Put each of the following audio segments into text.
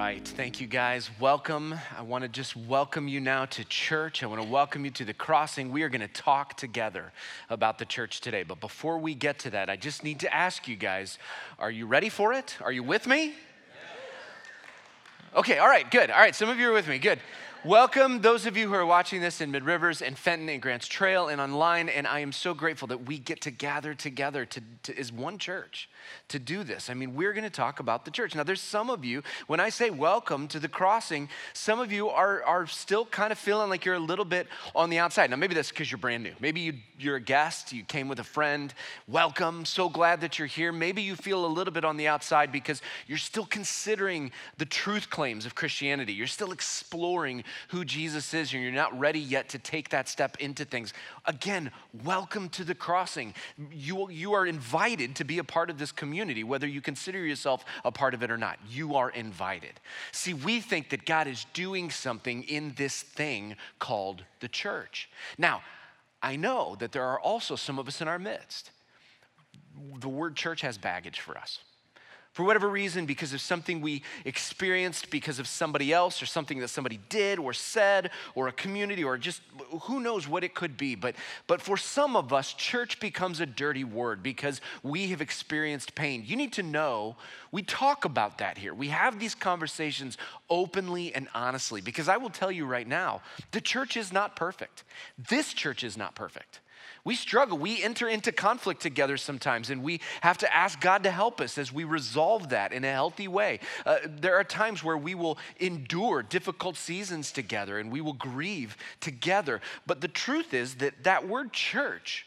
right, thank you guys. Welcome. I want to just welcome you now to church. I want to welcome you to the Crossing. We are going to talk together about the church today. But before we get to that, I just need to ask you guys, are you ready for it? Are you with me? Okay, all right, good. All right, some of you are with me, good. Welcome those of you who are watching this in Mid Rivers and Fenton and Grants Trail and online, and I am so grateful that we get to gather together as one church to do this. I mean, we're going to talk about the church. Now, there's some of you, when I say welcome to the Crossing, some of you are still kind of feeling like you're a little bit on the outside. Now, maybe that's because you're brand new. Maybe you're a guest, you came with a friend. Welcome, so glad that you're here. Maybe you feel a little bit on the outside because you're still considering the truth claims of Christianity. You're still exploring who Jesus is, and you're not ready yet to take that step into things. Again, welcome to the Crossing. You are invited to be a part of this community, whether you consider yourself a part of it or not. You are invited. See, we think that God is doing something in this thing called the church. Now, I know that there are also some of us in our midst. The word church has baggage for us. For whatever reason, because of something we experienced, because of somebody else, or something that somebody did or said, or a community, or just who knows what it could be. But for some of us, church becomes a dirty word because we have experienced pain. You need to know, we talk about that here. We have these conversations openly and honestly, because I will tell you right now, the church is not perfect. This church is not perfect. We struggle. We enter into conflict together sometimes, and we have to ask God to help us as we resolve that in a healthy way. There are times where we will endure difficult seasons together, and we will grieve together. But the truth is that word church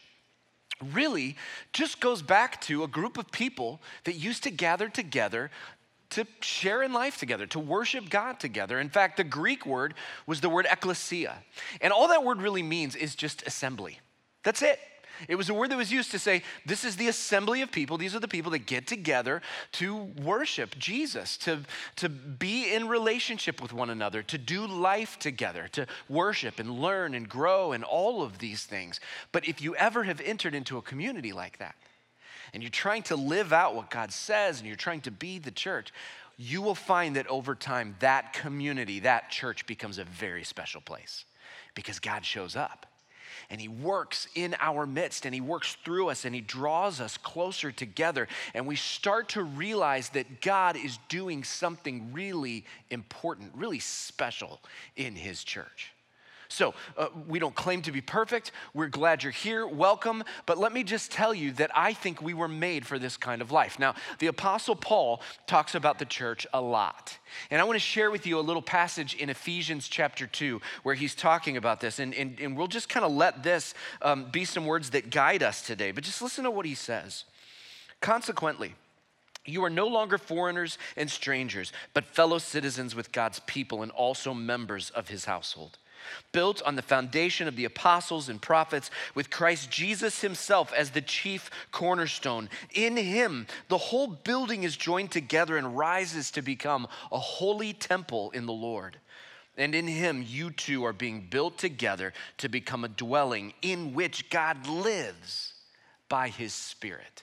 really just goes back to a group of people that used to gather together to share in life together, to worship God together. In fact, the Greek word was the word ekklesia. And all that word really means is just assembly. That's it. It was a word that was used to say, this is the assembly of people. These are the people that get together to worship Jesus, to be in relationship with one another, to do life together, to worship and learn and grow and all of these things. But if you ever have entered into a community like that, and you're trying to live out what God says, and you're trying to be the church, you will find that over time, that community, that church becomes a very special place because God shows up. And he works in our midst, and he works through us, and he draws us closer together. And we start to realize that God is doing something really important, really special in his church. So we don't claim to be perfect. We're glad you're here. Welcome. But let me just tell you that I think we were made for this kind of life. Now, the Apostle Paul talks about the church a lot. And I want to share with you a little passage in Ephesians chapter 2 where he's talking about this. And we'll just kind of let this be some words that guide us today. But just listen to what he says. Consequently, you are no longer foreigners and strangers, but fellow citizens with God's people and also members of his household, built on the foundation of the apostles and prophets, with Christ Jesus himself as the chief cornerstone. In him, the whole building is joined together and rises to become a holy temple in the Lord. And in him, you two are being built together to become a dwelling in which God lives by his Spirit.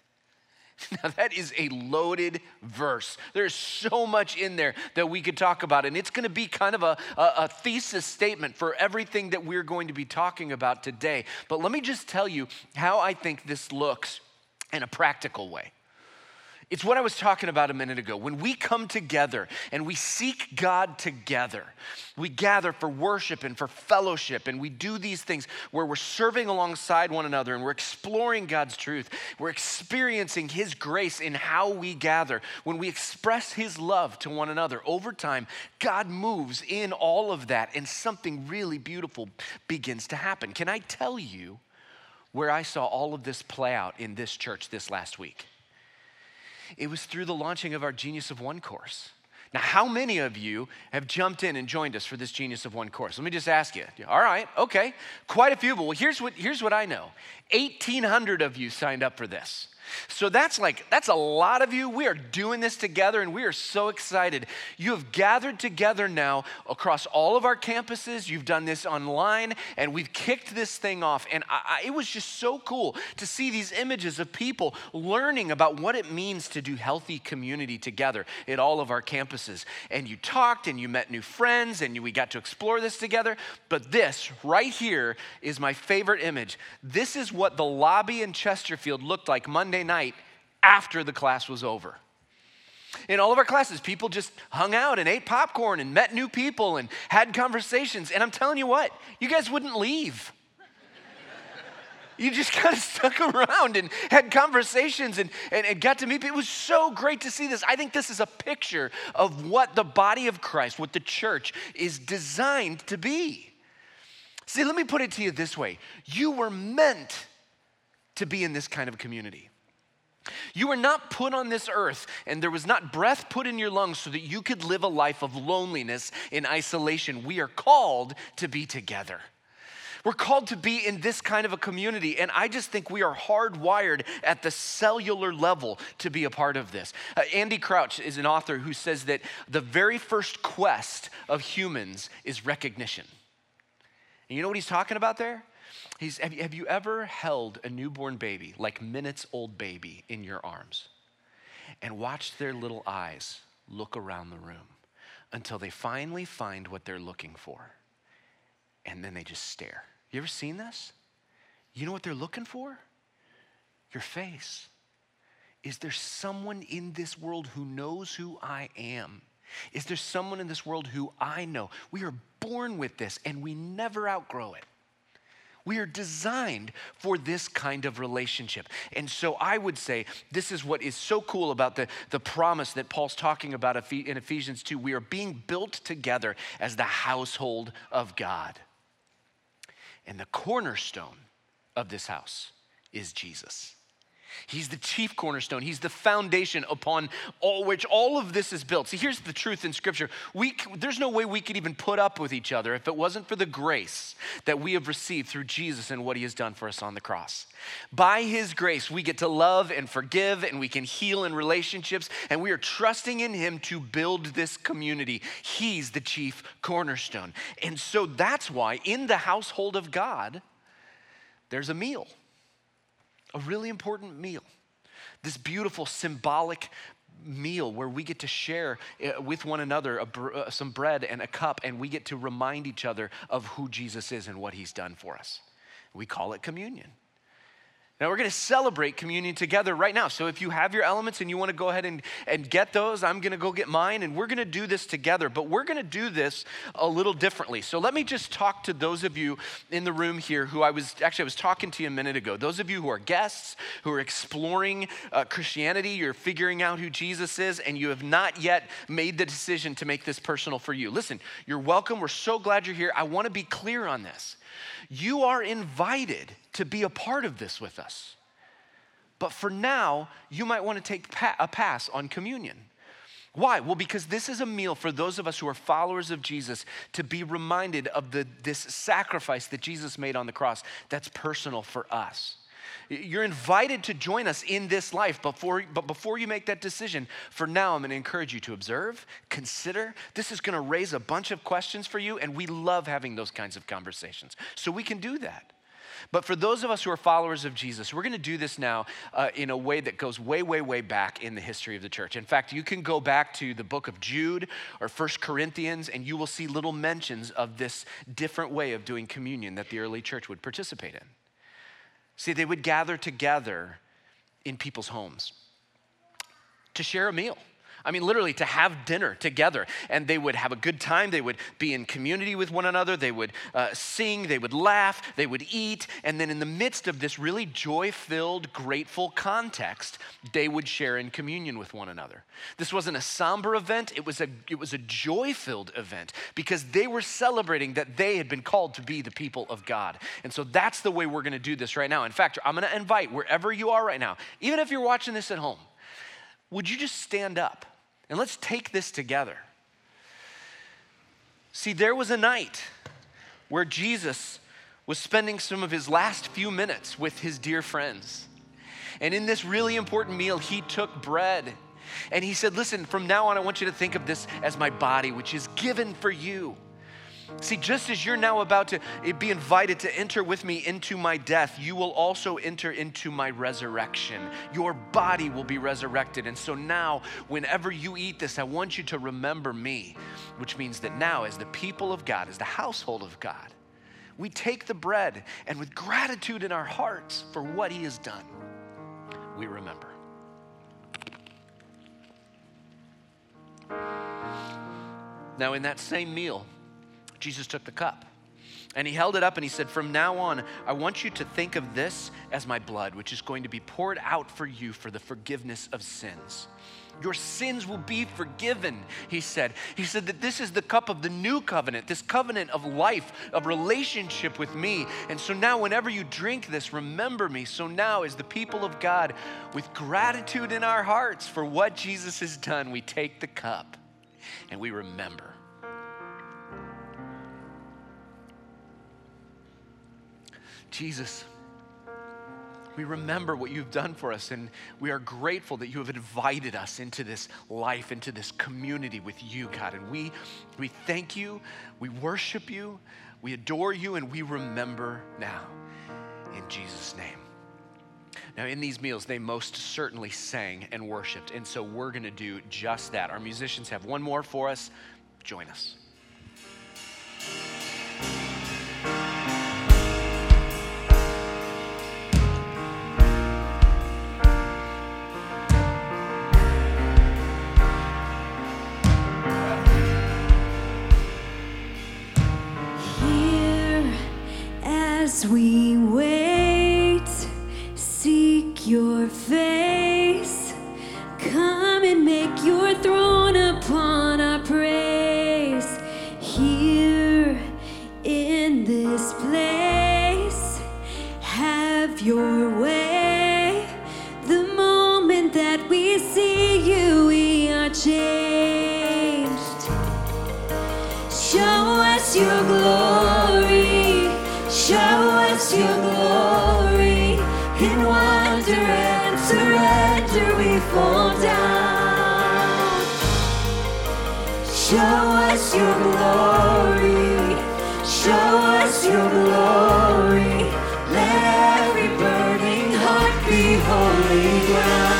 Now that is a loaded verse. There's so much in there that we could talk about, and it's going to be kind of a thesis statement for everything that we're going to be talking about today. But let me just tell you how I think this looks in a practical way. It's what I was talking about a minute ago. When we come together and we seek God together, we gather for worship and for fellowship, and we do these things where we're serving alongside one another and we're exploring God's truth. We're experiencing his grace in how we gather. When we express his love to one another, over time, God moves in all of that, and something really beautiful begins to happen. Can I tell you where I saw all of this play out in this church this last week? It was through the launching of our Genius of One course. Now, how many of you have jumped in and joined us for this Genius of One course? Let me just ask you. All right, okay, quite a few. But here's what I know. 1,800 of you signed up for this. So that's a lot of you. We are doing this together and we are so excited. You have gathered together now across all of our campuses. You've done this online and we've kicked this thing off. And it was just so cool to see these images of people learning about what it means to do healthy community together at all of our campuses. And you talked and you met new friends and we got to explore this together. But this right here is my favorite image. This is what the lobby in Chesterfield looked like Monday night after the class was over. In all of our classes, people just hung out and ate popcorn and met new people and had conversations. And I'm telling you what, you guys wouldn't leave. You just kind of stuck around and had conversations and got to meet people. It was so great to see this. I think this is a picture of what the body of Christ, what the church is designed to be. See, let me put it to you this way. You were meant to be in this kind of community. You were not put on this earth and there was not breath put in your lungs so that you could live a life of loneliness in isolation. We are called to be together. We're called to be in this kind of a community, and I just think we are hardwired at the cellular level to be a part of this. Andy Crouch is an author who says that the very first quest of humans is recognition. And you know what he's talking about there? Have you ever held a newborn baby, like minutes old baby, in your arms and watched their little eyes look around the room until they finally find what they're looking for, and then they just stare? You ever seen this? You know what they're looking for? Your face. Is there someone in this world who knows who I am? Is there someone in this world who I know? We are born with this and we never outgrow it. We are designed for this kind of relationship. And so I would say this is what is so cool about the promise that Paul's talking about in Ephesians 2. We are being built together as the household of God. And the cornerstone of this house is Jesus. He's the chief cornerstone. He's the foundation upon which all of this is built. See, here's the truth in Scripture. There's no way we could even put up with each other if it wasn't for the grace that we have received through Jesus and what he has done for us on the cross. By his grace, we get to love and forgive, and we can heal in relationships, and we are trusting in him to build this community. He's the chief cornerstone. And so that's why in the household of God, there's a meal. A really important meal. This beautiful symbolic meal where we get to share with one another some bread and a cup, and we get to remind each other of who Jesus is and what he's done for us. We call it communion. Now we're going to celebrate communion together right now. So if you have your elements and you want to go ahead and get those, I'm going to go get mine, and we're going to do this together. But we're going to do this a little differently. So let me just talk to those of you in the room here who I was talking to you a minute ago. Those of you who are guests, who are exploring Christianity, you're figuring out who Jesus is, and you have not yet made the decision to make this personal for you. Listen, you're welcome. We're so glad you're here. I want to be clear on this. You are invited to be a part of this with us. But for now, you might want to take a pass on communion. Why? Well, because this is a meal for those of us who are followers of Jesus to be reminded of this sacrifice that Jesus made on the cross that's personal for us. You're invited to join us in this life, but before you make that decision, for now, I'm going to encourage you to observe, consider. This is going to raise a bunch of questions for you, and we love having those kinds of conversations. So we can do that. But for those of us who are followers of Jesus, we're going to do this now in a way that goes way, way, way back in the history of the church. In fact, you can go back to the book of Jude or 1 Corinthians, and you will see little mentions of this different way of doing communion that the early church would participate in. See, they would gather together in people's homes to share a meal. I mean, literally to have dinner together, and they would have a good time. They would be in community with one another. They would sing, they would laugh, they would eat. And then in the midst of this really joy-filled, grateful context, they would share in communion with one another. This wasn't a somber event. It was a joy-filled event because they were celebrating that they had been called to be the people of God. And so that's the way we're going to do this right now. In fact, I'm going to invite wherever you are right now, even if you're watching this at home, would you just stand up? And let's take this together. See, there was a night where Jesus was spending some of his last few minutes with his dear friends. And in this really important meal, he took bread and he said, listen, from now on, I want you to think of this as my body, which is given for you. See, just as you're now about to be invited to enter with me into my death, you will also enter into my resurrection. Your body will be resurrected. And so now, whenever you eat this, I want you to remember me, which means that now, as the people of God, as the household of God, we take the bread and with gratitude in our hearts for what he has done, we remember. Now, in that same meal, Jesus took the cup and he held it up and he said, from now on, I want you to think of this as my blood, which is going to be poured out for you for the forgiveness of sins. Your sins will be forgiven, he said. He said that this is the cup of the new covenant, this covenant of life, of relationship with me. And so now whenever you drink this, remember me. So now as the people of God, with gratitude in our hearts for what Jesus has done, we take the cup and we remember. Jesus, we remember what you've done for us, and we are grateful that you have invited us into this life, into this community with you, God. And we thank you, we worship you, we adore you, and we remember now in Jesus' name. Now, in these meals, they most certainly sang and worshiped, and so we're going to do just that. Our musicians have one more for us. Join us. As we wait, seek your face. Come and make your throne upon our praise. Here in this place, have your way. The moment that we see you, we are changed. Show us your glory. Show us your glory. In wonder and surrender we fall down. Show us your glory. Show us your glory. Let every burning heart be holy ground.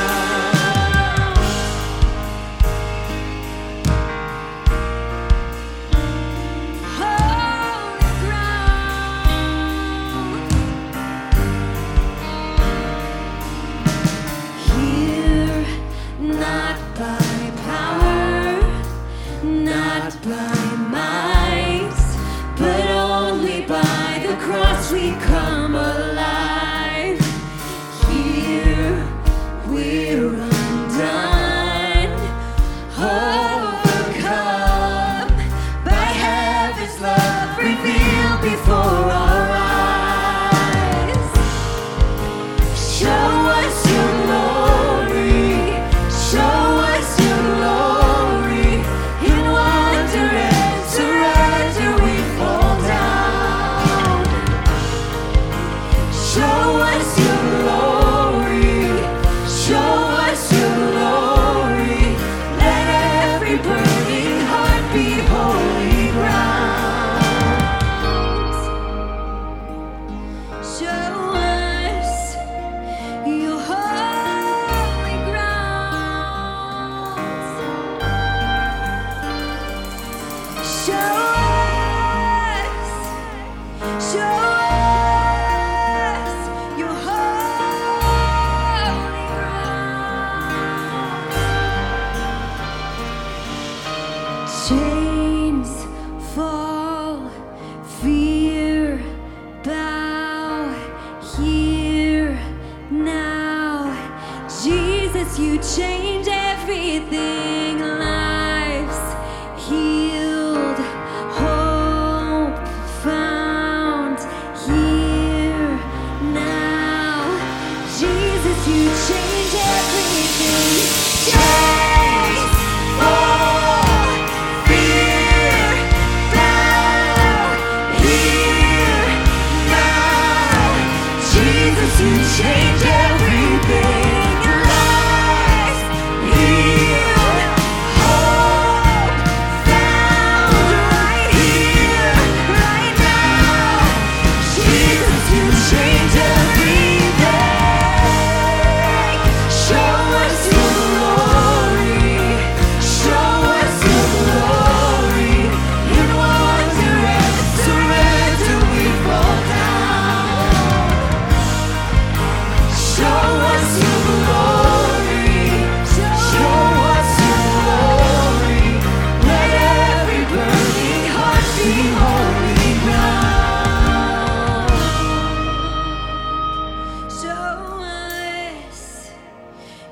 We come alive. Here we're undone, overcome by heaven's love revealed before our eyes. Show us your glory. Show us your glory. In wonder and surrender we fall down. Show us your glory, show us your glory. Let every burning heart be holy ground. Show us your holy ground. Show chains fall, fear bow, here now. Jesus, you change everything. Lives healed, hope found, here now. Jesus, you change everything. Chains fall, fear bow, here now. Jesus, you change everything.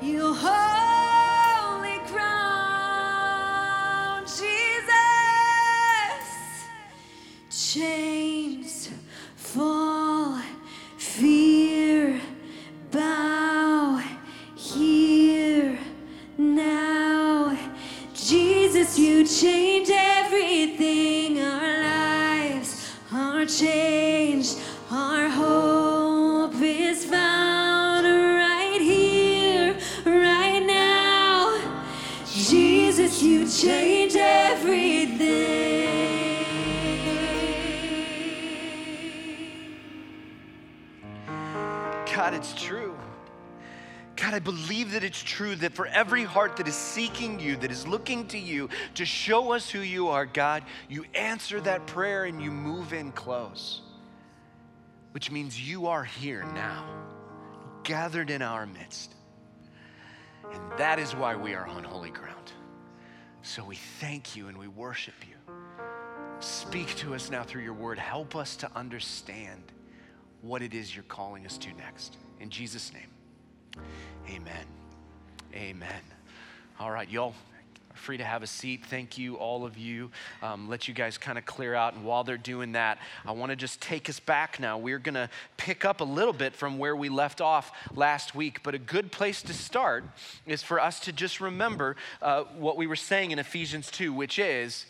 your holy crown, Jesus. Chains fall, fear bow here now. Jesus, you change everything. Our lives are changed. Our hope is found right here, right now. Jesus, you change everything. God, it's true. God, I believe that it's true that for every heart that is seeking you, that is looking to you to show us who you are, God, you answer that prayer and you move in close, which means you are here now, gathered in our midst. And that is why we are on holy ground. So we thank you and we worship you. Speak to us now through your word. Help us to understand what it is you're calling us to next. In Jesus' name. Amen. Amen. All right, y'all are free to have a seat. Thank you, all of you. Let you guys kind of clear out. And while they're doing that, I want to just take us back now. We're going to pick up a little bit from where we left off last week. But a good place to start is for us to just remember what we were saying in Ephesians 2, which is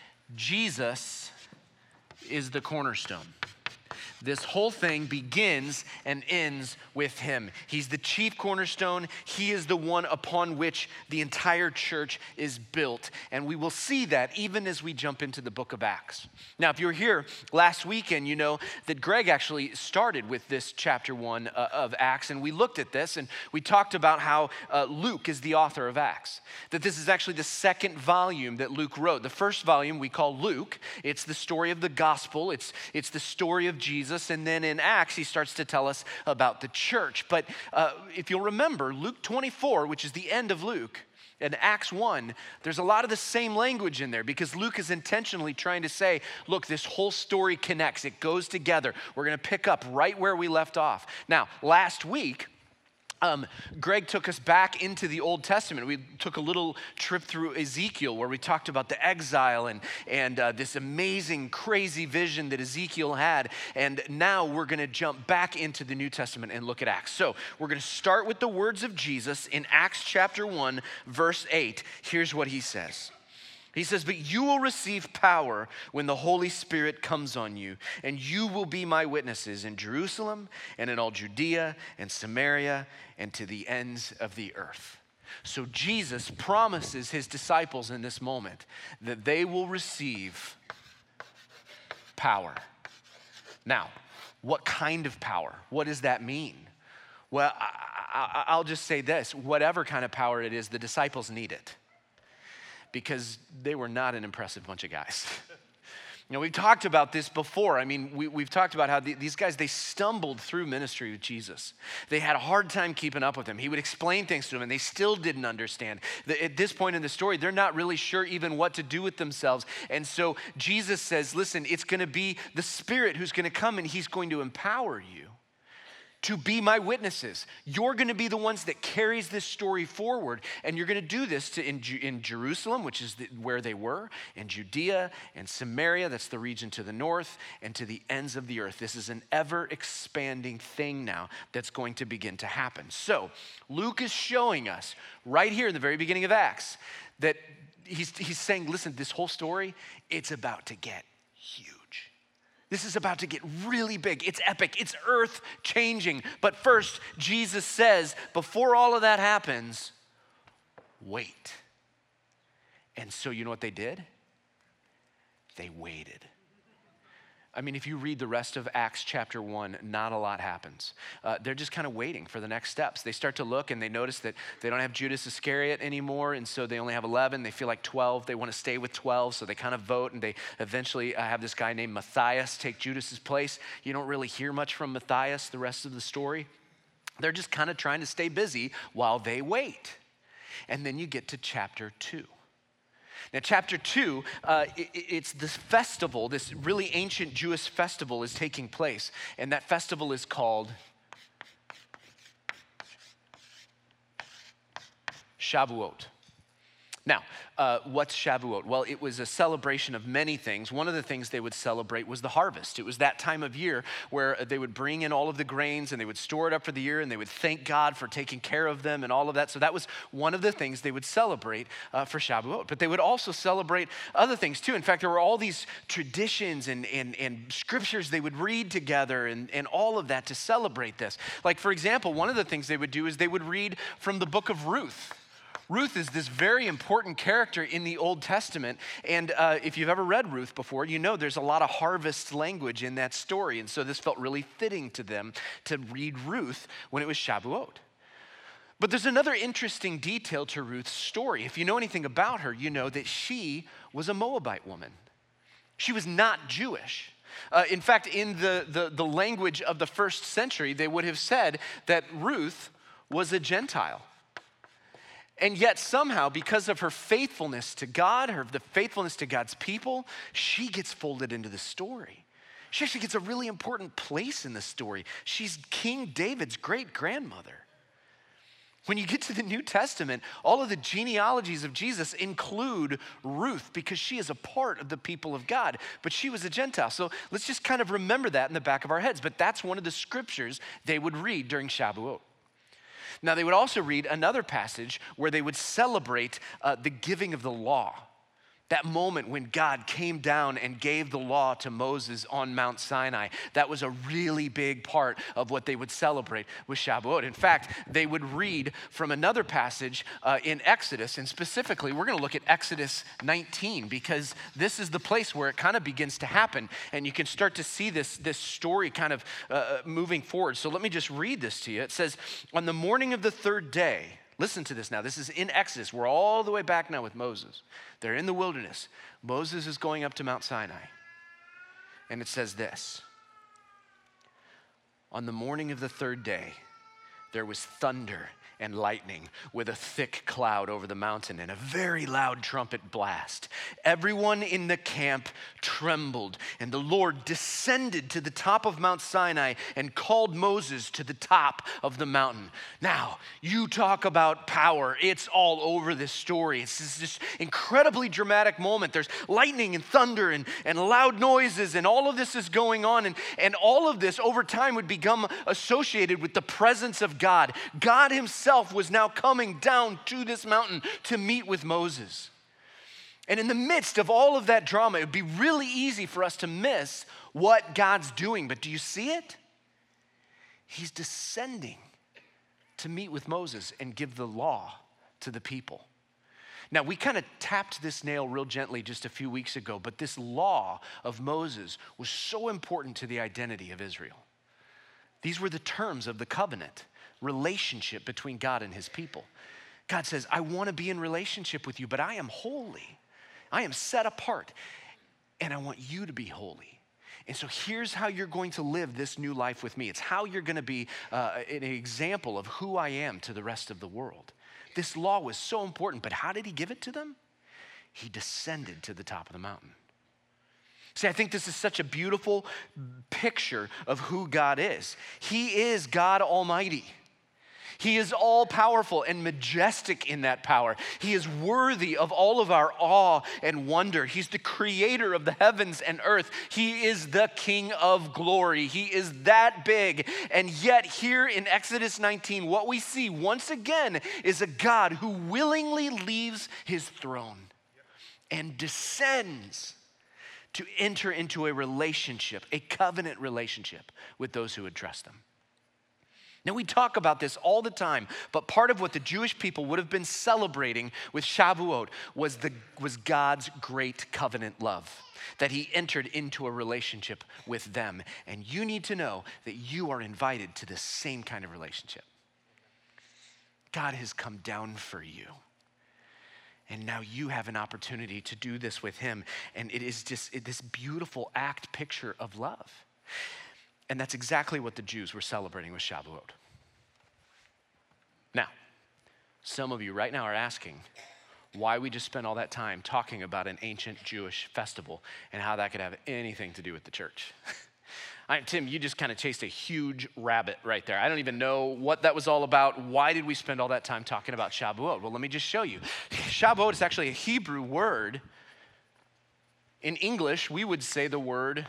Jesus is the cornerstone. This whole thing begins and ends with him. He's the chief cornerstone. He is the one upon which the entire church is built. And we will see that even as we jump into the book of Acts. Now, if you were here last weekend, you know that Greg actually started with this chapter 1 of Acts. And we looked at this and we talked about how Luke is the author of Acts. That this is actually the second volume that Luke wrote. The first volume we call Luke. It's the story of the gospel. It's the story of Jesus. And then in Acts, he starts to tell us about the church. But if you'll remember, Luke 24, which is the end of Luke, and Acts 1, there's a lot of the same language in there because Luke is intentionally trying to say, look, this whole story connects. It goes together. We're going to pick up right where we left off. Now, last week, Greg took us back into the Old Testament. We took a little trip through Ezekiel where we talked about the exile and this amazing, crazy vision that Ezekiel had. And now we're going to jump back into the New Testament and look at Acts. So we're going to start with the words of Jesus in Acts chapter 1, verse 8. Here's what he says. He says, but you will receive power when the Holy Spirit comes on you, and you will be my witnesses in Jerusalem and in all Judea and Samaria and to the ends of the earth. So Jesus promises his disciples in this moment that they will receive power. Now, what kind of power? What does that mean? Well, I'll just say this. Whatever kind of power it is, the disciples need it. Because they were not an impressive bunch of guys. You know, we've talked about this before. I mean, we've talked about how these guys, they stumbled through ministry with Jesus. They had a hard time keeping up with him. He would explain things to them, and they still didn't understand. At this point in the story, they're not really sure even what to do with themselves. And so Jesus says, listen, it's going to be the Spirit who's going to come, and he's going to empower you to be my witnesses. You're going to be the ones that carries this story forward, and you're going to do this in Jerusalem, which is where they were, in Judea and Samaria, that's the region to the north, and to the ends of the earth. This is an ever-expanding thing now that's going to begin to happen. So Luke is showing us right here in the very beginning of Acts that he's saying, listen, this whole story, it's about to get huge. This is about to get really big. It's epic. It's earth-changing. But first, Jesus says, before all of that happens, wait. And so you know what they did? They waited. I mean, if you read the rest of Acts chapter 1, not a lot happens. They're just kind of waiting for the next steps. They start to look and they notice that they don't have Judas Iscariot anymore, and so they only have 11. They feel like 12. They want to stay with 12, so they kind of vote, and they eventually have this guy named Matthias take Judas's place. You don't really hear much from Matthias the rest of the story. They're just kind of trying to stay busy while they wait. And then you get to chapter 2. Now, chapter 2, it's this festival, this really ancient Jewish festival is taking place. And that festival is called Shavuot. Now, what's Shavuot? Well, it was a celebration of many things. One of the things they would celebrate was the harvest. It was that time of year where they would bring in all of the grains and they would store it up for the year and they would thank God for taking care of them and all of that. So that was one of the things they would celebrate for Shavuot. But they would also celebrate other things too. In fact, there were all these traditions and scriptures they would read together and all of that to celebrate this. Like, for example, one of the things they would do is they would read from the book of Ruth. Ruth is this very important character in the Old Testament, and if you've ever read Ruth before, you know there's a lot of harvest language in that story, and so this felt really fitting to them to read Ruth when it was Shavuot. But there's another interesting detail to Ruth's story. If you know anything about her, you know that she was a Moabite woman. She was not Jewish. In fact, in the language of the first century, they would have said that Ruth was a Gentile. And yet somehow, because of her faithfulness to God, the faithfulness to God's people, she gets folded into the story. She actually gets a really important place in the story. She's King David's great-grandmother. When you get to the New Testament, all of the genealogies of Jesus include Ruth because she is a part of the people of God, but she was a Gentile. So let's just kind of remember that in the back of our heads. But that's one of the scriptures they would read during Shavuot. Now, they would also read another passage where they would celebrate the giving of the law. That moment when God came down and gave the law to Moses on Mount Sinai, that was a really big part of what they would celebrate with Shavuot. In fact, they would read from another passage in Exodus, and specifically, we're going to look at Exodus 19 because this is the place where it kind of begins to happen, and you can start to see this story kind of moving forward. So let me just read this to you. It says, on the morning of the third day, listen to this now. This is in Exodus. We're all the way back now with Moses. They're in the wilderness. Moses is going up to Mount Sinai. And it says this. On the morning of the third day, there was thunder and lightning with a thick cloud over the mountain and a very loud trumpet blast. Everyone in the camp trembled, and the Lord descended to the top of Mount Sinai and called Moses to the top of the mountain. Now, you talk about power. It's all over this story. It's this incredibly dramatic moment. There's lightning and thunder and loud noises, and all of this is going on, and all of this over time would become associated with the presence of God. God himself was now coming down to this mountain to meet with Moses. And in the midst of all of that drama, it would be really easy for us to miss what God's doing. But do you see it? He's descending to meet with Moses and give the law to the people. Now, we kind of tapped this nail real gently just a few weeks ago, but this law of Moses was so important to the identity of Israel. These were the terms of the covenant relationship between God and his people. God says, I want to be in relationship with you, but I am holy. I am set apart, and I want you to be holy. And so here's how you're going to live this new life with me. It's how you're going to be an example of who I am to the rest of the world. This law was so important, but how did he give it to them? He descended to the top of the mountain. See, I think this is such a beautiful picture of who God is. He is God Almighty. He is all powerful and majestic in that power. He is worthy of all of our awe and wonder. He's the creator of the heavens and earth. He is the King of glory. He is that big. And yet here in Exodus 19, what we see once again is a God who willingly leaves his throne and descends to enter into a relationship, a covenant relationship with those who would trust him. Now, we talk about this all the time, but part of what the Jewish people would have been celebrating with Shavuot was God's great covenant love, that he entered into a relationship with them. And you need to know that you are invited to the same kind of relationship. God has come down for you. And now you have an opportunity to do this with him. And it is just this beautiful picture of love. And that's exactly what the Jews were celebrating with Shavuot. Now, some of you right now are asking why we just spent all that time talking about an ancient Jewish festival and how that could have anything to do with the church. Tim, you just kind of chased a huge rabbit right there. I don't even know what that was all about. Why did we spend all that time talking about Shavuot? Well, let me just show you. Shavuot is actually a Hebrew word. In English, we would say the word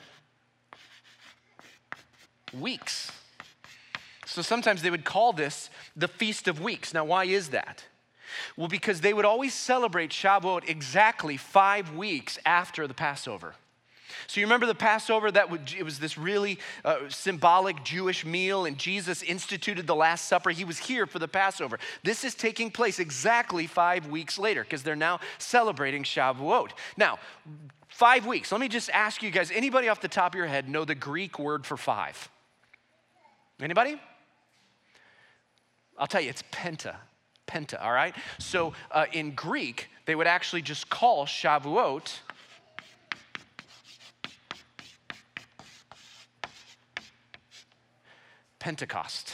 weeks. So sometimes they would call this the Feast of Weeks. Now, why is that? Well, because they would always celebrate Shavuot exactly 5 weeks after the Passover. So you remember the Passover, it was this really symbolic Jewish meal, and Jesus instituted the Last Supper. He was here for the Passover. This is taking place exactly 5 weeks later because they're now celebrating Shavuot. Now, 5 weeks. Let me just ask you guys, anybody off the top of your head know the Greek word for 5? Anybody? I'll tell you, it's penta, all right? So in Greek, they would actually just call Shavuot Pentecost.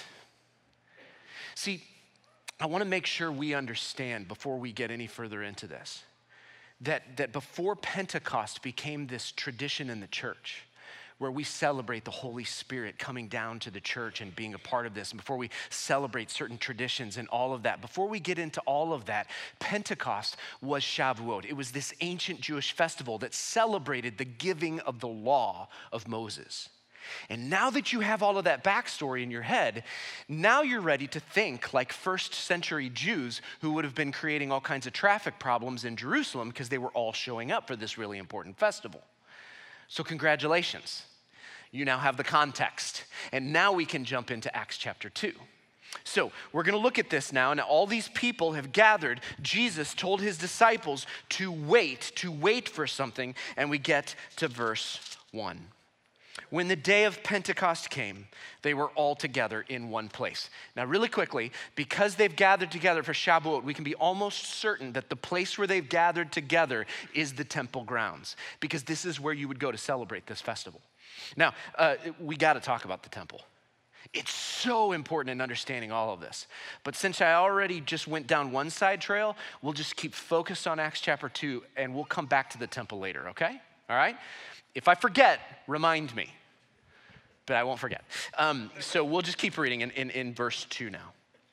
See, I want to make sure we understand before we get any further into this, that before Pentecost became this tradition in the church, where we celebrate the Holy Spirit coming down to the church and being a part of this, and before we celebrate certain traditions and all of that, before we get into all of that, Pentecost was Shavuot. It was this ancient Jewish festival that celebrated the giving of the law of Moses. And now that you have all of that backstory in your head, now you're ready to think like first century Jews who would have been creating all kinds of traffic problems in Jerusalem because they were all showing up for this really important festival. So congratulations, you now have the context. And now we can jump into Acts chapter 2. So we're going to look at this now, and all these people have gathered. Jesus told his disciples to wait for something, and we get to verse 1. When the day of Pentecost came, they were all together in one place. Now, really quickly, because they've gathered together for Shavuot, we can be almost certain that the place where they've gathered together is the temple grounds, because this is where you would go to celebrate this festival. Now, we got to talk about the temple. It's so important in understanding all of this. But since I already just went down one side trail, we'll just keep focused on Acts chapter 2, and we'll come back to the temple later, okay? All right? If I forget, remind me, but I won't forget. So we'll just keep reading in verse 2 now.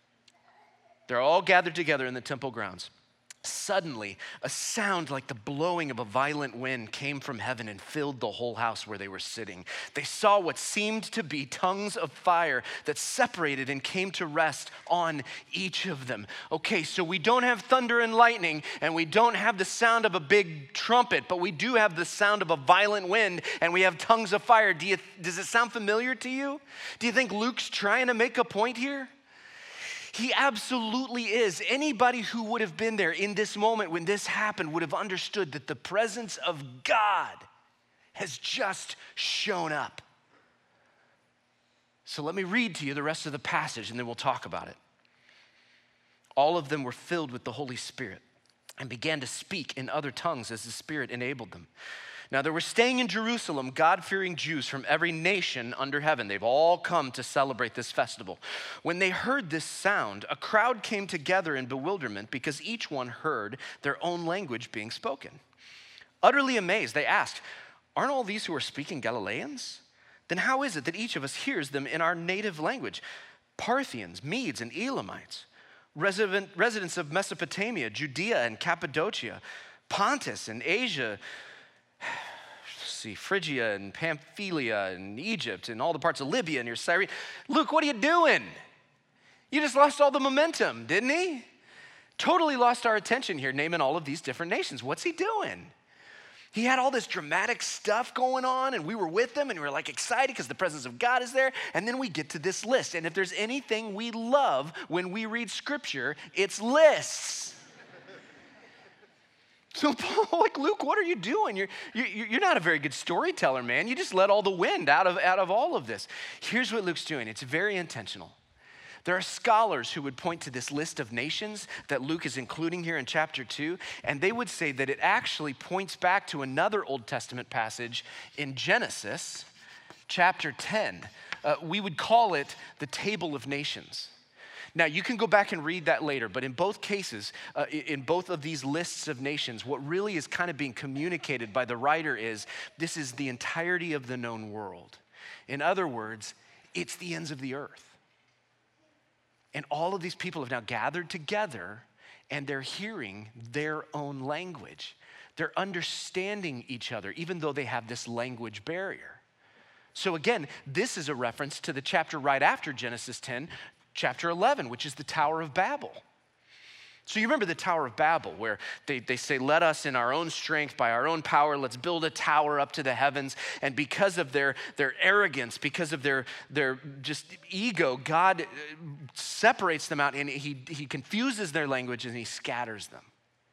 They're all gathered together in the temple grounds. Suddenly, a sound like the blowing of a violent wind came from heaven and filled the whole house where they were sitting. They saw what seemed to be tongues of fire that separated and came to rest on each of them. Okay, so we don't have thunder and lightning, and we don't have the sound of a big trumpet, but we do have the sound of a violent wind, and we have tongues of fire. Does it sound familiar to you? Do you think Luke's trying to make a point here? He absolutely is. Anybody who would have been there in this moment when this happened would have understood that the presence of God has just shown up. So let me read to you the rest of the passage and then we'll talk about it. All of them were filled with the Holy Spirit and began to speak in other tongues as the Spirit enabled them. Now, there were staying in Jerusalem God-fearing Jews from every nation under heaven. They've all come to celebrate this festival. When they heard this sound, a crowd came together in bewilderment because each one heard their own language being spoken. Utterly amazed, they asked, "Aren't all these who are speaking Galileans? Then how is it that each of us hears them in our native language? Parthians, Medes, and Elamites, residents of Mesopotamia, Judea and Cappadocia, Pontus and Asia, Phrygia and Pamphylia and Egypt and all the parts of Libya near Cyrene." Luke, what are you doing? You just lost all the momentum, didn't he? Totally lost our attention here, naming all of these different nations. What's he doing? He had all this dramatic stuff going on, and we were with him, and we were like excited because the presence of God is there. And then we get to this list. And if there's anything we love when we read scripture, it's lists. So Paul, like, Luke, what are you doing? You're not a very good storyteller, man. You just let all the wind out of all of this. Here's what Luke's doing. It's very intentional. There are scholars who would point to this list of nations that Luke is including here in chapter 2, and they would say that it actually points back to another Old Testament passage in Genesis chapter 10. We would call it the Table of Nations. Now, you can go back and read that later, but in both cases, in both of these lists of nations, what really is kind of being communicated by the writer is this is the entirety of the known world. In other words, it's the ends of the earth. And all of these people have now gathered together and they're hearing their own language. They're understanding each other, even though they have this language barrier. So again, this is a reference to the chapter right after Genesis 10, chapter 11, which is the Tower of Babel. So you remember the Tower of Babel, where they say, let us in our own strength, by our own power, let's build a tower up to the heavens. And because of their arrogance, because of their just ego, God separates them out and he confuses their language and he scatters them.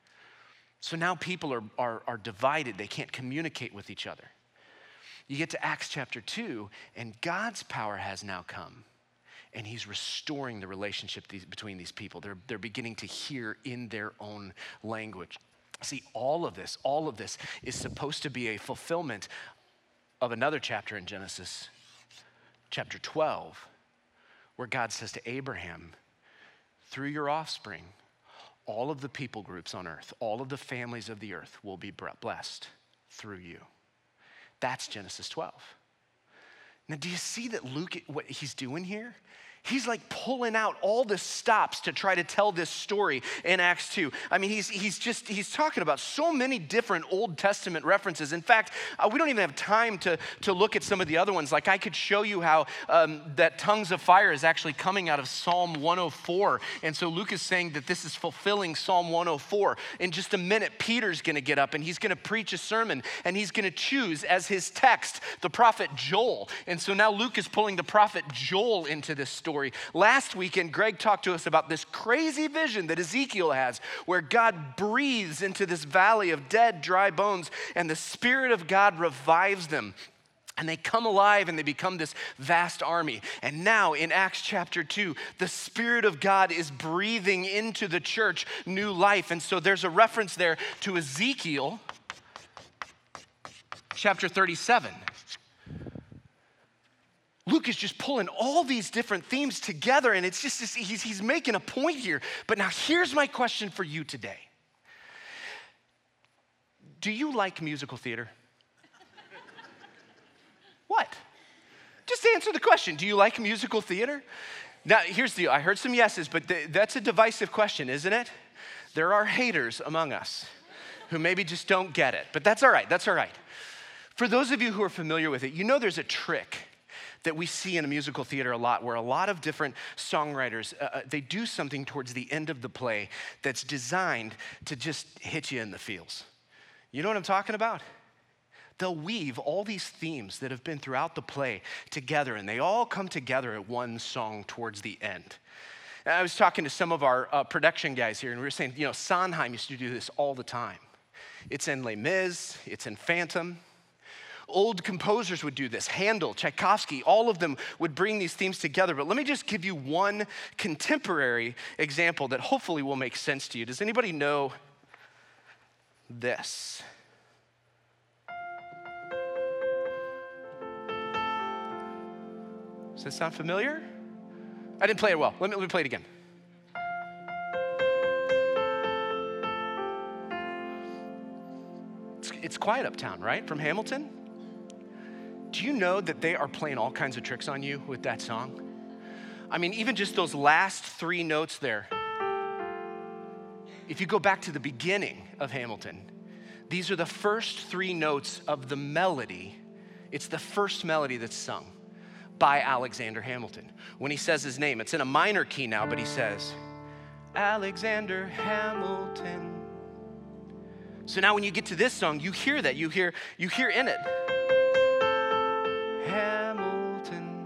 So now people are divided. They can't communicate with each other. You get to Acts chapter 2, and God's power has now come. And he's restoring the relationship between these people. They're beginning to hear in their own language. See, all of this is supposed to be a fulfillment of another chapter in Genesis, chapter 12, where God says to Abraham, through your offspring, all of the people groups on earth, all of the families of the earth will be blessed through you. That's Genesis 12. Now, do you see that Luke, what he's doing here? He's like pulling out all the stops to try to tell this story in Acts 2. I mean, he's talking about so many different Old Testament references. In fact, we don't even have time to look at some of the other ones. Like I could show you how that tongues of fire is actually coming out of Psalm 104. And so Luke is saying that this is fulfilling Psalm 104. In just a minute, Peter's gonna get up and he's gonna preach a sermon and he's gonna choose as his text the prophet Joel. And so now Luke is pulling the prophet Joel into this story. Last weekend, Greg talked to us about this crazy vision that Ezekiel has, where God breathes into this valley of dead, dry bones, and the Spirit of God revives them. And they come alive and they become this vast army. And now in Acts chapter 2, the Spirit of God is breathing into the church new life. And so there's a reference there to Ezekiel chapter 37. Luke is just pulling all these different themes together, and it's just, he's making a point here. But now here's my question for you today. Do you like musical theater? What? Just answer the question. Do you like musical theater? Now, here's the deal. I heard some yeses, but that's a divisive question, isn't it? There are haters among us who maybe just don't get it, but that's all right. That's all right. For those of you who are familiar with it, you know there's a trick that we see in a musical theater a lot, where a lot of different songwriters, they do something towards the end of the play that's designed to just hit you in the feels. You know what I'm talking about? They'll weave all these themes that have been throughout the play together, and they all come together at one song towards the end. And I was talking to some of our production guys here, and we were saying, Sondheim used to do this all the time. It's in Les Mis, it's in Phantom. Old composers would do this. Handel, Tchaikovsky, all of them would bring these themes together. But let me just give you one contemporary example that hopefully will make sense to you. Does anybody know this? Does that sound familiar? I didn't play it well. Let me play it again. It's Quiet Uptown, right? From Hamilton? Do you know that they are playing all kinds of tricks on you with that song? I mean, even just those last three notes there. If you go back to the beginning of Hamilton, these are the first three notes of the melody. It's the first melody that's sung by Alexander Hamilton. When he says his name, it's in a minor key now, but he says, Alexander Hamilton. So now when you get to this song, you hear that. You hear in it, Hamilton.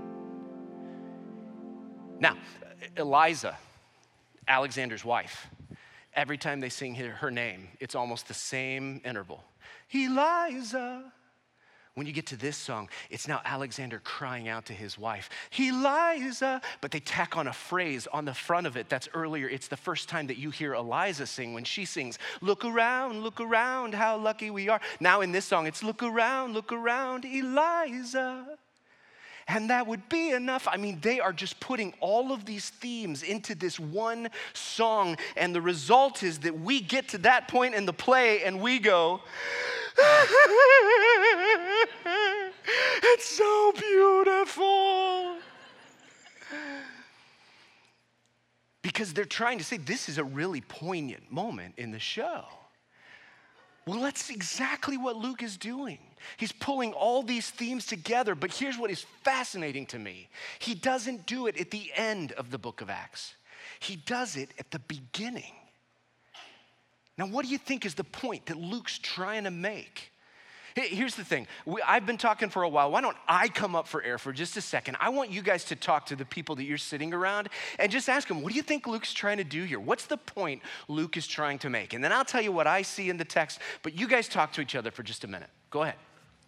Now, Eliza, Alexander's wife, every time they sing her name, it's almost the same interval. Eliza. When you get to this song, it's now Alexander crying out to his wife, Eliza, but they tack on a phrase on the front of it that's earlier. It's the first time that you hear Eliza sing when she sings, look around, how lucky we are. Now in this song, it's look around, Eliza. And that would be enough. I mean, they are just putting all of these themes into this one song. And the result is that we get to that point in the play and we go, It's so beautiful. Because they're trying to say this is a really poignant moment in the show. Well, that's exactly what Luke is doing. He's pulling all these themes together, but here's what is fascinating to me. He doesn't do it at the end of the book of Acts. He does it at the beginning. Now, what do you think is the point that Luke's trying to make? Here's the thing. I've been talking for a while. Why don't I come up for air for just a second? I want you guys to talk to the people that you're sitting around and just ask them, what do you think Luke's trying to do here? What's the point Luke is trying to make? And then I'll tell you what I see in the text, but you guys talk to each other for just a minute. Go ahead.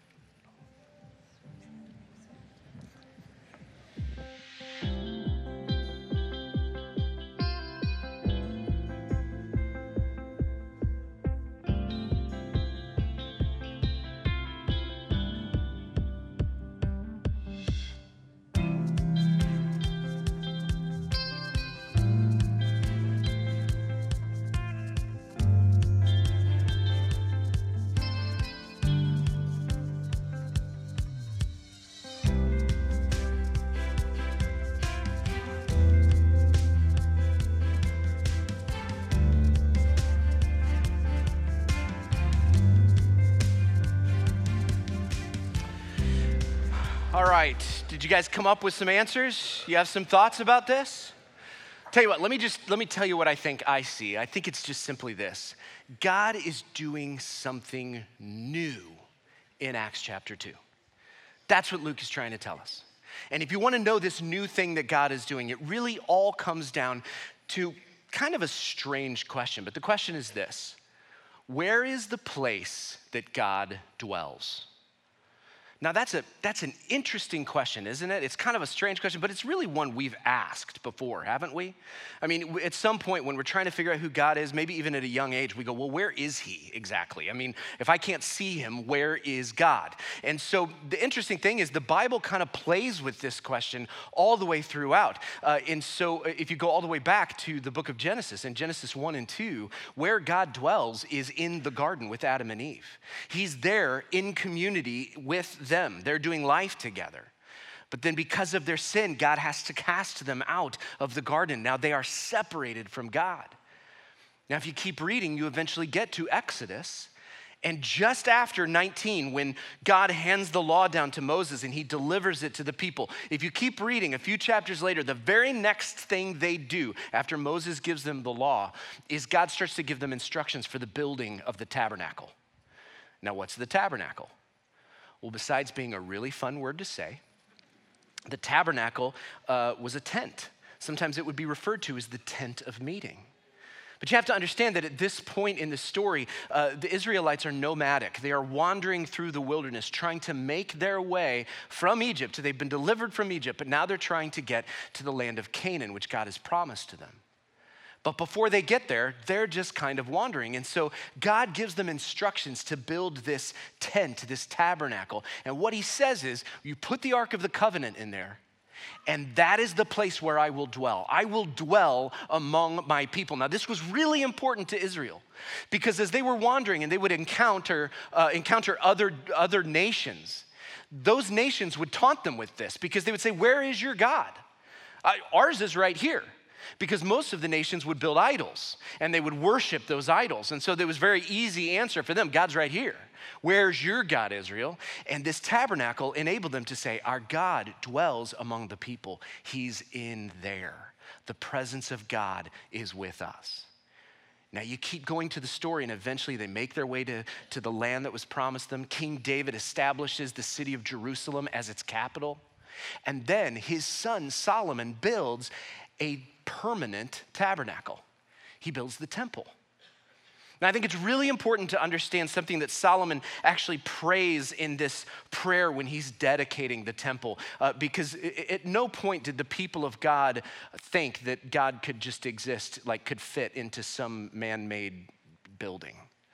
All right, did you guys come up with some answers? You have some thoughts about this? Tell you what, let me tell you what I think I see. I think it's just simply this. God is doing something new in Acts chapter 2. That's what Luke is trying to tell us. And if you want to know this new thing that God is doing, it really all comes down to kind of a strange question. But the question is this: where is the place that God dwells? Now, that's an interesting question, isn't it? It's kind of a strange question, but it's really one we've asked before, haven't we? I mean, at some point when we're trying to figure out who God is, maybe even at a young age, we go, well, where is he exactly? I mean, if I can't see him, where is God? And so the interesting thing is the Bible kind of plays with this question all the way throughout. And so if you go all the way back to the book of Genesis, in Genesis 1 and 2, where God dwells is in the garden with Adam and Eve. He's there in community with them. They're doing life together. But then because of their sin, God has to cast them out of the garden. Now they are separated from God. Now, if you keep reading, you eventually get to Exodus. And just after 19, when God hands the law down to Moses and he delivers it to the people, if you keep reading a few chapters later, the very next thing they do after Moses gives them the law is God starts to give them instructions for the building of the tabernacle. Now, what's the tabernacle? Well, besides being a really fun word to say, the tabernacle was a tent. Sometimes it would be referred to as the tent of meeting. But you have to understand that at this point in the story, the Israelites are nomadic. They are wandering through the wilderness, trying to make their way from Egypt. They've been delivered from Egypt, but now they're trying to get to the land of Canaan, which God has promised to them. But before they get there, they're just kind of wandering. And so God gives them instructions to build this tent, this tabernacle. And what he says is, you put the Ark of the Covenant in there, and that is the place where I will dwell. I will dwell among my people. Now, this was really important to Israel because as they were wandering and they would encounter other nations, those nations would taunt them with this because they would say, where is your God? Ours is right here. Because most of the nations would build idols and they would worship those idols. And so there was a very easy answer for them. God's right here. Where's your God, Israel? And this tabernacle enabled them to say, our God dwells among the people. He's in there. The presence of God is with us. Now you keep going to the story and eventually they make their way to the land that was promised them. King David establishes the city of Jerusalem as its capital. And then his son Solomon builds a permanent tabernacle. He builds the temple. Now, I think it's really important to understand something that Solomon actually prays in this prayer when he's dedicating the temple, because at no point did the people of God think that God could just exist, like could fit into some man-made building.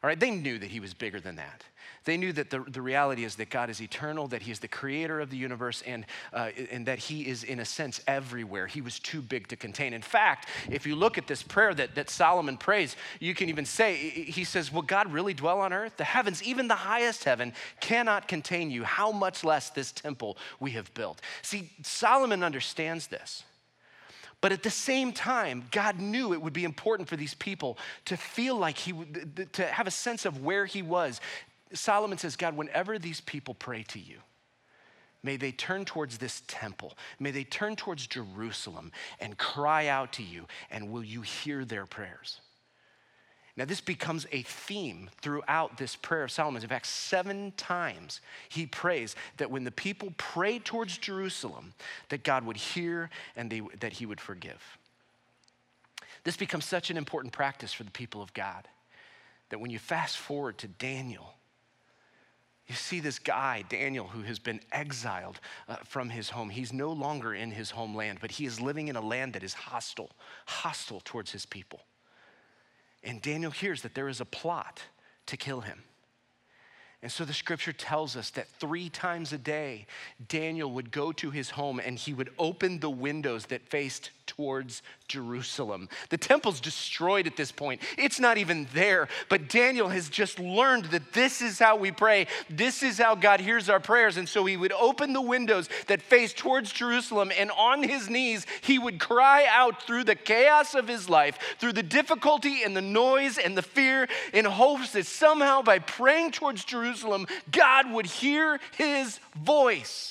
All right, they knew that he was bigger than that. They knew that the reality is that God is eternal, that he is the creator of the universe, and that he is, in a sense, everywhere. He was too big to contain. In fact, if you look at this prayer that Solomon prays, you can even say, he says, will God really dwell on earth? The heavens, even the highest heaven, cannot contain you. How much less this temple we have built? See, Solomon understands this. But at the same time, God knew it would be important for these people to feel like to have a sense of where he was. Solomon says, God, whenever these people pray to you, may they turn towards this temple. May they turn towards Jerusalem and cry out to you, and will you hear their prayers? Now, this becomes a theme throughout this prayer of Solomon's. In fact, 7 times he prays that when the people pray towards Jerusalem, that God would hear and that he would forgive. This becomes such an important practice for the people of God that when you fast forward to Daniel, you see this guy, Daniel, who has been exiled from his home. He's no longer in his homeland, but he is living in a land that is hostile towards his people. And Daniel hears that there is a plot to kill him. And so the scripture tells us that 3 times a day, Daniel would go to his home and he would open the windows that faced towards Jerusalem. The temple's destroyed at this point. It's not even there, but Daniel has just learned that this is how we pray. This is how God hears our prayers. And so he would open the windows that face towards Jerusalem, and on his knees, he would cry out through the chaos of his life, through the difficulty and the noise and the fear, in hopes that somehow by praying towards Jerusalem, God would hear his voice.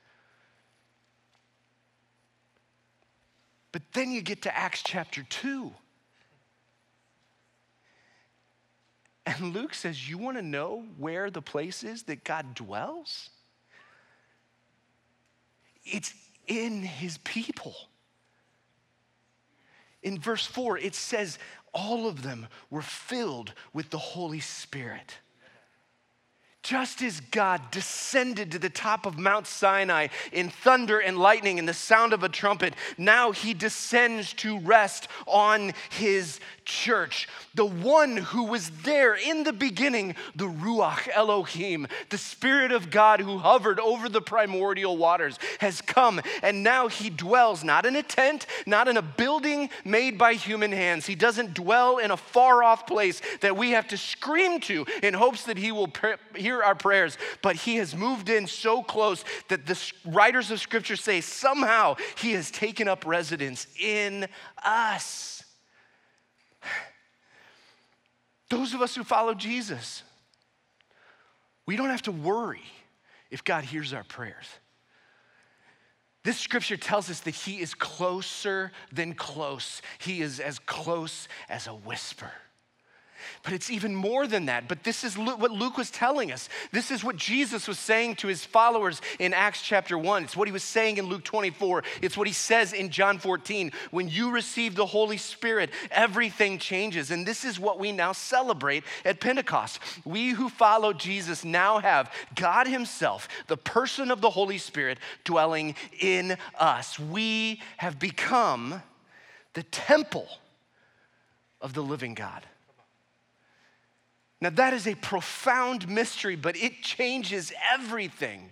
But then you get to Acts chapter 2. And Luke says, you want to know where the place is that God dwells? It's in his people. In verse 4, it says, all of them were filled with the Holy Spirit. Just as God descended to the top of Mount Sinai in thunder and lightning and the sound of a trumpet, now he descends to rest on his church. The one who was there in the beginning, the Ruach Elohim, the Spirit of God who hovered over the primordial waters, has come, and now he dwells not in a tent, not in a building made by human hands. He doesn't dwell in a far-off place that we have to scream to in hopes that he will hear our prayers, but he has moved in so close that the writers of Scripture say somehow he has taken up residence in us. Those of us who follow Jesus, we don't have to worry if God hears our prayers. This scripture tells us that he is closer than close. He is as close as a whisper. But it's even more than that. But this is what Luke was telling us. This is what Jesus was saying to his followers in Acts chapter 1. It's what he was saying in Luke 24. It's what he says in John 14. When you receive the Holy Spirit, everything changes. And this is what we now celebrate at Pentecost. We who follow Jesus now have God himself, the person of the Holy Spirit, dwelling in us. We have become the temple of the living God. Now that is a profound mystery, but it changes everything.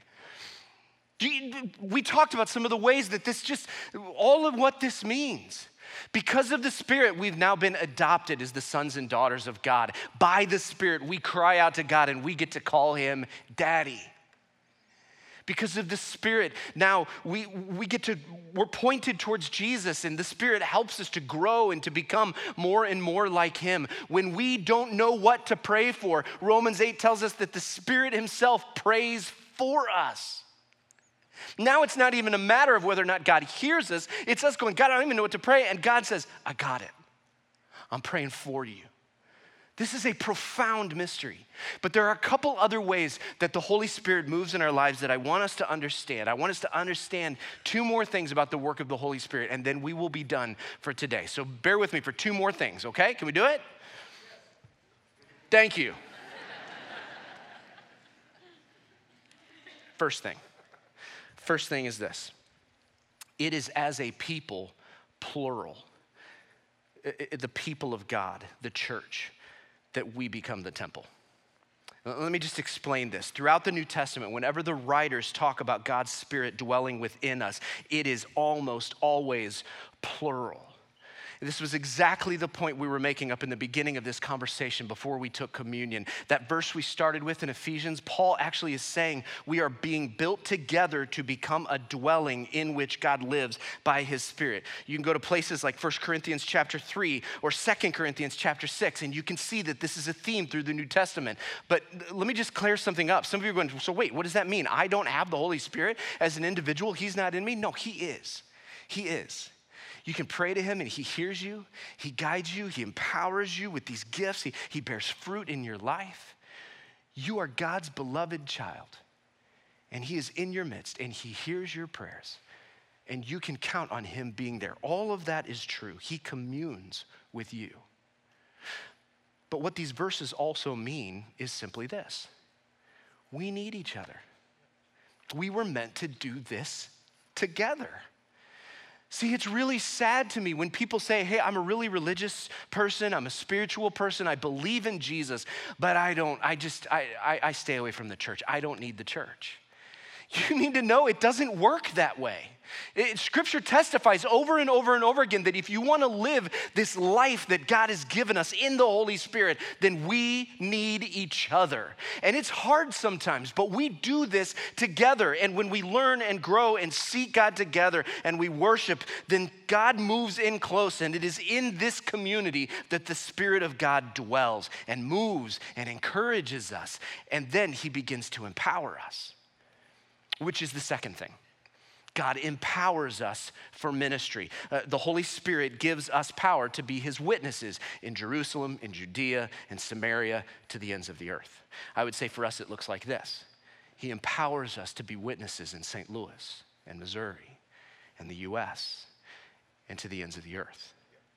We talked about some of the ways that all of what this means. Because of the Spirit, we've now been adopted as the sons and daughters of God. By the Spirit, we cry out to God and we get to call him Daddy. Because of the Spirit, now we're pointed towards Jesus, and the Spirit helps us to grow and to become more and more like him. When we don't know what to pray for, Romans 8 tells us that the Spirit himself prays for us. Now it's not even a matter of whether or not God hears us. It's us going, God, I don't even know what to pray. And God says, I got it. I'm praying for you. This is a profound mystery. But there are a couple other ways that the Holy Spirit moves in our lives that I want us to understand. I want us to understand 2 more things about the work of the Holy Spirit, and then we will be done for today. So bear with me for 2 more things, okay? Can we do it? Thank you. First thing is this. It is as a people, plural. The people of God, the church. that we become the temple. Let me just explain this. Throughout the New Testament, whenever the writers talk about God's Spirit dwelling within us, it is almost always plural. This was exactly the point we were making up in the beginning of this conversation before we took communion. That verse we started with in Ephesians, Paul actually is saying we are being built together to become a dwelling in which God lives by his Spirit. You can go to places like 1 Corinthians chapter 3 or 2 Corinthians chapter 6, and you can see that this is a theme through the New Testament. But let me just clear something up. Some of you are going, so wait, what does that mean? I don't have the Holy Spirit as an individual? He's not in me? No, he is. He is. You can pray to him and he hears you, he guides you, he empowers you with these gifts, he bears fruit in your life. You are God's beloved child, and he is in your midst, and he hears your prayers, and you can count on him being there. All of that is true. He communes with you. But what these verses also mean is simply this: we need each other. We were meant to do this together. See, it's really sad to me when people say, hey, I'm a really religious person, I'm a spiritual person, I believe in Jesus, but I stay away from the church. I don't need the church. You need to know it doesn't work that way. Scripture testifies over and over and over again that if you want to live this life that God has given us in the Holy Spirit, then we need each other. And it's hard sometimes, but we do this together. And when we learn and grow and seek God together and we worship, then God moves in close. And it is in this community that the Spirit of God dwells and moves and encourages us. And then he begins to empower us, which is the second thing. God empowers us for ministry. The Holy Spirit gives us power to be his witnesses in Jerusalem, in Judea, in Samaria, to the ends of the earth. I would say for us it looks like this. He empowers us to be witnesses in St. Louis and Missouri and the US and to the ends of the earth.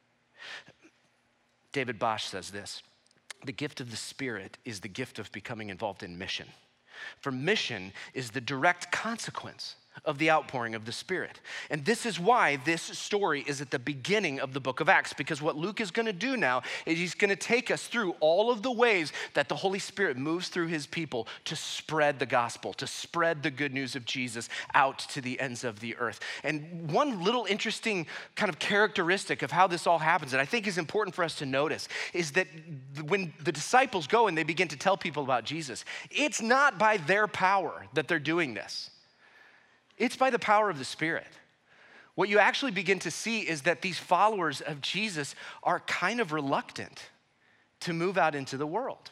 David Bosch says this: the gift of the Spirit is the gift of becoming involved in mission. For mission is the direct consequence of the outpouring of the Spirit. And this is why this story is at the beginning of the book of Acts, because what Luke is going to do now is he's going to take us through all of the ways that the Holy Spirit moves through his people to spread the gospel, to spread the good news of Jesus out to the ends of the earth. And one little interesting kind of characteristic of how this all happens that I think is important for us to notice is that when the disciples go and they begin to tell people about Jesus, it's not by their power that they're doing this. It's by the power of the Spirit. What you actually begin to see is that these followers of Jesus are kind of reluctant to move out into the world.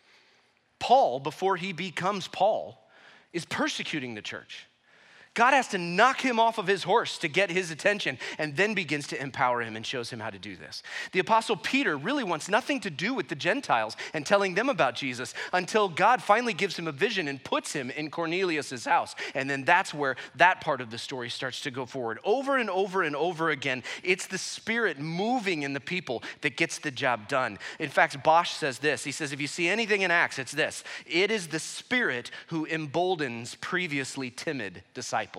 Paul, before he becomes Paul, is persecuting the church. God has to knock him off of his horse to get his attention and then begins to empower him and shows him how to do this. The Apostle Peter really wants nothing to do with the Gentiles and telling them about Jesus until God finally gives him a vision and puts him in Cornelius' house. And then that's where that part of the story starts to go forward. Over and over and over again, it's the Spirit moving in the people that gets the job done. In fact, Bosch says this. He says, if you see anything in Acts, it's this: it is the Spirit who emboldens previously timid disciples.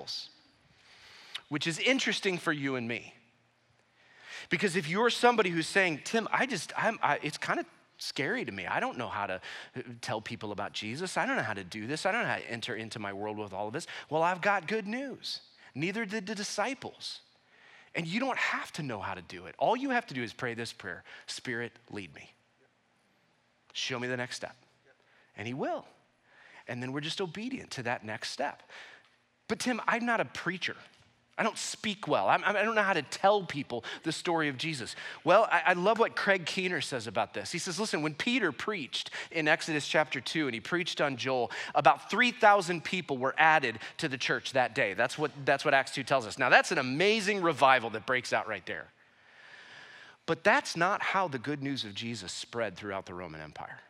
Which is interesting for you and me. Because if you're somebody who's saying, Tim, it's kind of scary to me. I don't know how to tell people about Jesus. I don't know how to do this. I don't know how to enter into my world with all of this. Well, I've got good news. Neither did the disciples. And you don't have to know how to do it. All you have to do is pray this prayer: Spirit, lead me. Show me the next step. And he will. And then we're just obedient to that next step. But Tim, I'm not a preacher. I don't speak well. I don't know how to tell people the story of Jesus. Well, I love what Craig Keener says about this. He says, listen, when Peter preached in Exodus chapter 2 and he preached on Joel, about 3,000 people were added to the church that day. That's what Acts 2 tells us. Now, that's an amazing revival that breaks out right there. But that's not how the good news of Jesus spread throughout the Roman Empire.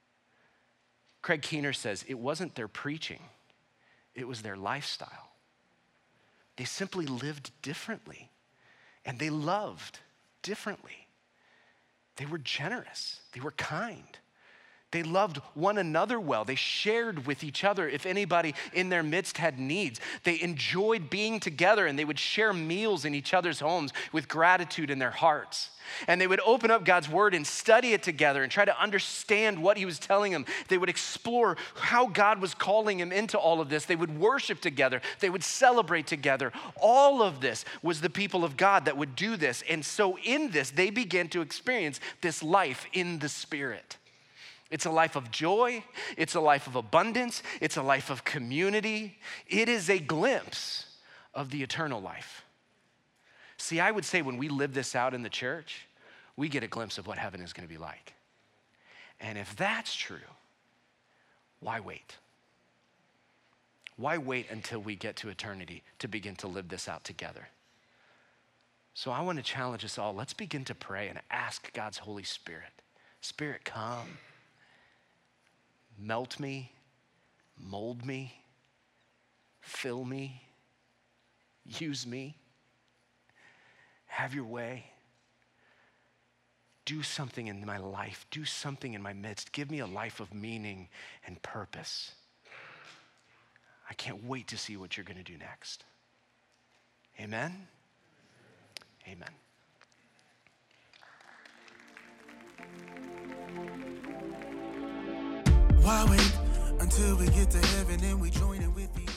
Craig Keener says it wasn't their preaching. It was their lifestyle. They simply lived differently, and they loved differently. They were generous. They were kind. They loved one another well. They shared with each other if anybody in their midst had needs. They enjoyed being together, and they would share meals in each other's homes with gratitude in their hearts. And they would open up God's word and study it together and try to understand what he was telling them. They would explore how God was calling them into all of this. They would worship together. They would celebrate together. All of this was the people of God that would do this. And so in this, they began to experience this life in the Spirit. It's a life of joy. It's a life of abundance. It's a life of community. It is a glimpse of the eternal life. See, I would say when we live this out in the church, we get a glimpse of what heaven is going to be like. And if that's true, why wait? Why wait until we get to eternity to begin to live this out together? So I want to challenge us all. Let's begin to pray and ask God's Holy Spirit. Spirit, come. Melt me, mold me, fill me, use me. Have your way. Do something in my life. Do something in my midst. Give me a life of meaning and purpose. I can't wait to see what you're going to do next. Amen? Amen. Why wait until we get to heaven and we join in with the